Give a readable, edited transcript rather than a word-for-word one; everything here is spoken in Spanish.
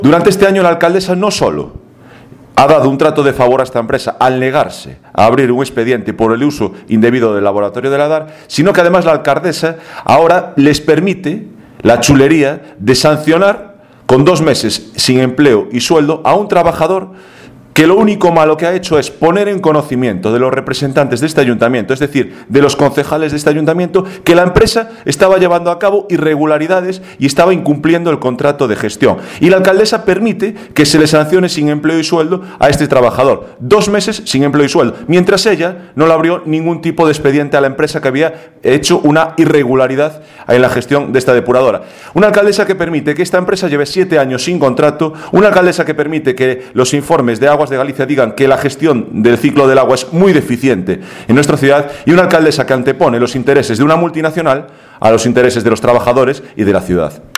Durante este año la alcaldesa no solo ha dado un trato de favor a esta empresa al negarse a abrir un expediente por el uso indebido del laboratorio de la DAR, sino que además la alcaldesa ahora les permite la chulería de sancionar con 2 meses sin empleo y sueldo a un trabajador que lo único malo que ha hecho es poner en conocimiento de los representantes de este ayuntamiento, es decir, de los concejales de este ayuntamiento, que la empresa estaba llevando a cabo irregularidades y estaba incumpliendo el contrato de gestión. Y la alcaldesa permite que se le sancione sin empleo y sueldo a este trabajador. 2 meses sin empleo y sueldo, mientras ella no le abrió ningún tipo de expediente a la empresa que había hecho una irregularidad en la gestión de esta depuradora. Una alcaldesa que permite que esta empresa lleve 7 años sin contrato, una alcaldesa que permite que los informes de Aguas de Galicia digan que la gestión del ciclo del agua es muy deficiente en nuestra ciudad, y una alcaldesa que antepone los intereses de una multinacional a los intereses de los trabajadores y de la ciudad.